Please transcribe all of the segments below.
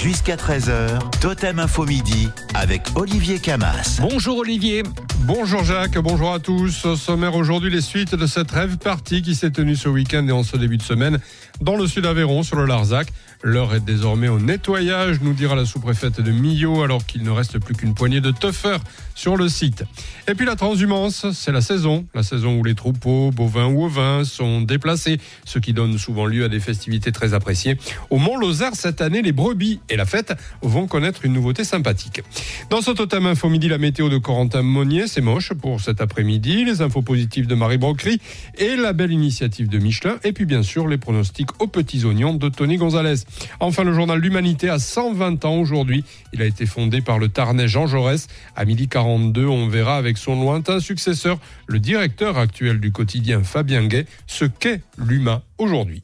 Jusqu'à 13h, Totem Info Midi avec Olivier Camas. Bonjour Olivier. Bonjour Jacques, bonjour à tous. Au sommaire aujourd'hui, les suites de cette rêve party qui s'est tenue ce week-end et en ce début de semaine dans le sud Aveyron, sur le Larzac. L'heure est désormais au nettoyage, nous dira la sous-préfète de Millau, alors qu'il ne reste plus qu'une poignée de teufeurs sur le site. Et puis la transhumance, c'est la saison où les troupeaux, bovins ou ovins, sont déplacés, ce qui donne souvent lieu à des festivités très appréciées. Au Mont-Lozère, cette année, les brebis et la fête vont connaître une nouveauté sympathique. Dans ce Totem Info Midi, la météo de Corentin Monnier, c'est moche pour cet après-midi, les infos positives de Marie Brocry et la belle initiative de Michelin, et puis bien sûr les pronostics aux petits oignons de Tony Gonzalez. Enfin, le journal L'Humanité a 120 ans aujourd'hui. Il a été fondé par le Tarnais Jean Jaurès. À 12h42, on verra avec son lointain successeur, le directeur actuel du quotidien Fabien Gay, ce qu'est l'humain aujourd'hui.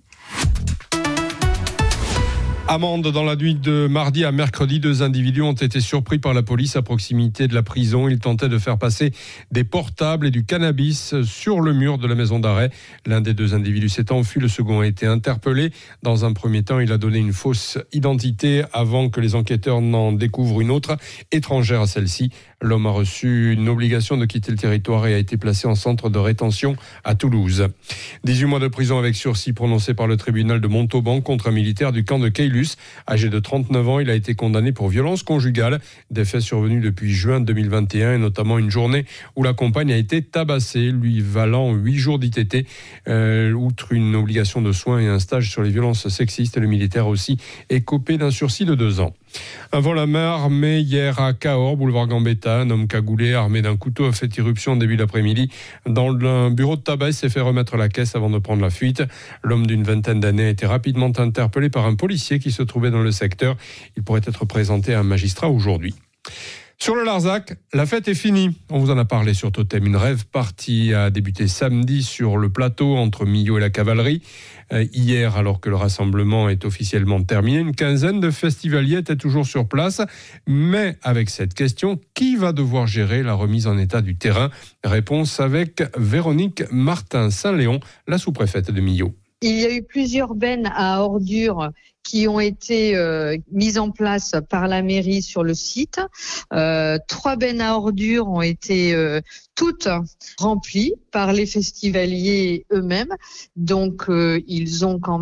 Amende dans la nuit de mardi à mercredi, 2 individus ont été surpris par la police à proximité de la prison. Ils tentaient de faire passer des portables et du cannabis sur le mur de la maison d'arrêt. L'un des 2 individus s'est enfui, le second a été interpellé. Dans un premier temps, il a donné une fausse identité avant que les enquêteurs n'en découvrent une autre, étrangère à celle-ci. L'homme a reçu une obligation de quitter le territoire et a été placé en centre de rétention à Toulouse. 18 mois de prison avec sursis prononcés par le tribunal de Montauban contre un militaire du camp de Caylus. Âgé de 39 ans, il a été condamné pour violence conjugale. Des faits survenus depuis juin 2021 et notamment une journée où la compagne a été tabassée, lui valant 8 jours d'ITT. Outre une obligation de soins et un stage sur les violences sexistes, le militaire aussi est copé d'un sursis de 2 ans. Un vol à main armé hier à Cahors, boulevard Gambetta. Un homme cagoulé armé d'un couteau a fait irruption au début d'après-midi dans un bureau de tabac et s'est fait remettre la caisse avant de prendre la fuite. L'homme d'une vingtaine d'années a été rapidement interpellé par un policier qui se trouvait dans le secteur. Il pourrait être présenté à un magistrat aujourd'hui. Sur le Larzac, la fête est finie. On vous en a parlé sur Totem. Une rêve party a débuté samedi sur le plateau entre Millau et la cavalerie. Hier, alors que le rassemblement est officiellement terminé, une quinzaine de festivaliers étaient toujours sur place. Mais avec cette question, qui va devoir gérer la remise en état du terrain ? Réponse avec Véronique Martin-Saint-Léon, la sous-préfète de Millau. Il y a eu plusieurs bennes à ordures qui ont été mises en place par la mairie sur le site. 3 bennes à ordures ont été toutes remplies par les festivaliers eux-mêmes. Donc, ils ont quand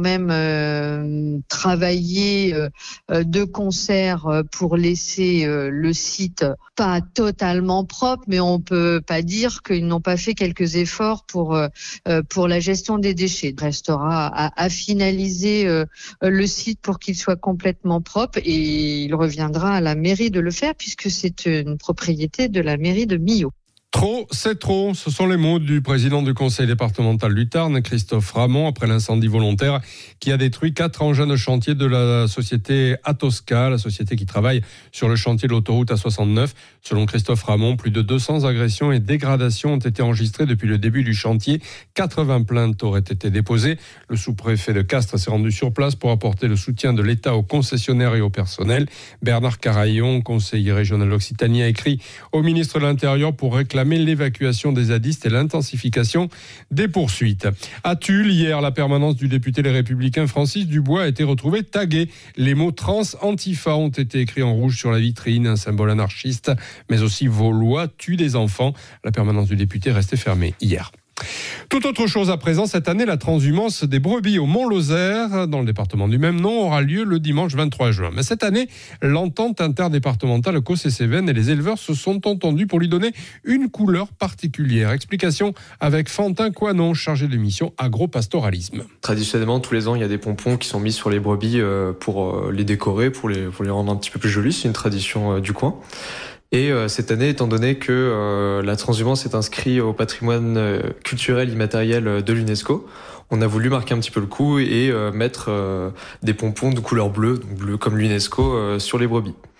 même travaillé de concert pour laisser le site pas totalement propre, mais on peut pas dire qu'ils n'ont pas fait quelques efforts pour la gestion des déchets. Il restera à finaliser le site pour qu'il soit complètement propre et il reviendra à la mairie de le faire puisque c'est une propriété de la mairie de Millau. Trop, c'est trop. Ce sont les mots du président du conseil départemental du Tarn, Christophe Ramon, après l'incendie volontaire qui a détruit 4 engins de chantier de la société Atosca, la société qui travaille sur le chantier de l'autoroute A69. Selon Christophe Ramon, plus de 200 agressions et dégradations ont été enregistrées depuis le début du chantier. 80 plaintes auraient été déposées. Le sous-préfet de Castres s'est rendu sur place pour apporter le soutien de l'État aux concessionnaires et au personnel. Bernard Carayon, conseiller régional d'Occitanie, a écrit au ministre de l'Intérieur pour réclamer l'évacuation des zadistes et l'intensification des poursuites. À Tulle, hier, la permanence du député Les Républicains Francis Dubois a été retrouvée taguée. Les mots trans antifa ont été écrits en rouge sur la vitrine, un symbole anarchiste, mais aussi vos lois tuent des enfants. La permanence du député est restée fermée hier. Tout autre chose à présent, cette année, la transhumance des brebis au Mont-Lozère, dans le département du même nom, aura lieu le dimanche 23 juin. Mais cette année, l'entente interdépartementale Causses-et-Cévennes et les éleveurs se sont entendus pour lui donner une couleur particulière. Explication avec Fantin Coinon, chargé de mission agro-pastoralisme. Traditionnellement, tous les ans, il y a des pompons qui sont mis sur les brebis pour les décorer, pour les rendre un petit peu plus jolis. C'est une tradition du coin. Et cette année, étant donné que la transhumance est inscrite au patrimoine culturel immatériel de l'UNESCO, on a voulu marquer un petit peu le coup et mettre des pompons de couleur bleue, donc bleu comme l'UNESCO, sur les brebis.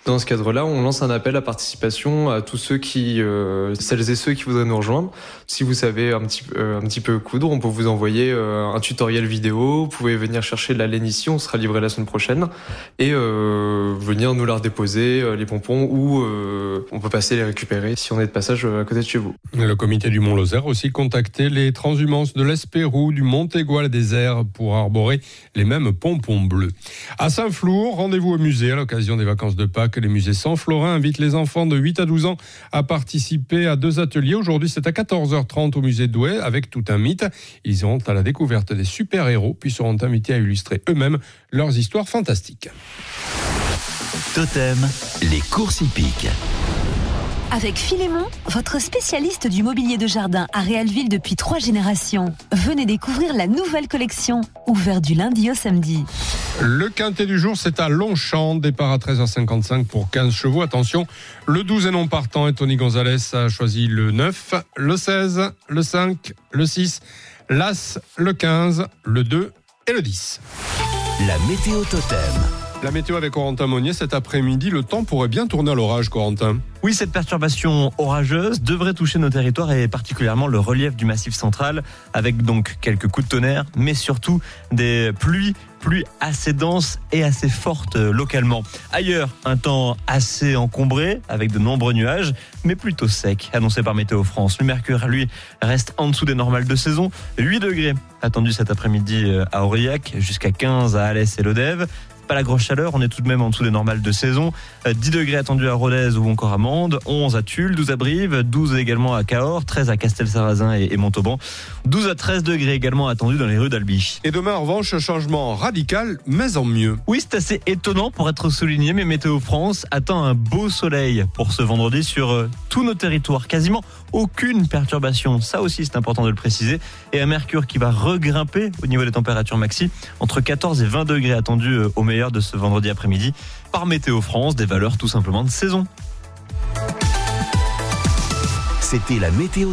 Dans ce cadre-là, on lance un appel à participation à tous ceux celles et ceux qui voudraient nous rejoindre. Si vous savez un petit peu coudre, on peut vous envoyer un tutoriel vidéo. Vous pouvez venir chercher de la laine ici, on sera livré la semaine prochaine, et venir nous la redéposer, les pompons, ou on peut passer les récupérer si on est de passage à côté de chez vous. Le comité du Mont-Lozère aussi contacté les transhumances de l'Espérou, du Montégoal des Airs pour arborer les mêmes pompons bleus. À Saint-Flour, rendez-vous au musée à l'occasion des vacances de Pâques. Les musées Saint-Florin invitent les enfants de 8 à 12 ans à participer à 2 ateliers. Aujourd'hui, c'est à 14h30 au musée de Douai avec tout un mythe. Ils iront à la découverte des super-héros puis seront invités à illustrer eux-mêmes leurs histoires fantastiques. Totem, les courses hippiques. Avec Philémon, votre spécialiste du mobilier de jardin à Réalville depuis 3 générations. Venez découvrir la nouvelle collection, ouverte du lundi au samedi. Le quintet du jour, c'est à Longchamp, départ à 13h55 pour 15 chevaux. Attention, le 12 est non partant et Tony Gonzalez a choisi le 9, le 16, le 5, le 6, l'As, le 15, le 2 et le 10. La météo Totem. La météo avec Corentin Monnier, cet après-midi, le temps pourrait bien tourner à l'orage, Corentin. Oui, cette perturbation orageuse devrait toucher nos territoires et particulièrement le relief du Massif central, avec donc quelques coups de tonnerre, mais surtout des pluies assez denses et assez fortes localement. Ailleurs, un temps assez encombré, avec de nombreux nuages, mais plutôt sec, annoncé par Météo France. Le mercure, lui, reste en dessous des normales de saison. 8 degrés attendus cet après-midi à Aurillac, jusqu'à 15 à Alès et Lodève. Pas la grosse chaleur, on est tout de même en dessous des normales de saison. 10 degrés attendus à Rodez ou encore à Mende, 11 à Tulle, 12 à Brive, 12 également à Cahors, 13 à Castelsarrasin et Montauban, 12 à 13 degrés également attendus dans les rues d'Albi. Et demain, en revanche, changement radical, mais en mieux. Oui, c'est assez étonnant pour être souligné, mais Météo France attend un beau soleil pour ce vendredi sur tous nos territoires. Quasiment aucune perturbation, ça aussi c'est important de le préciser. Et un mercure qui va regrimper au niveau des températures maxi, entre 14 et 20 degrés attendus au meilleur de ce vendredi après-midi par Météo France, des valeurs tout simplement de saison. C'était la météo.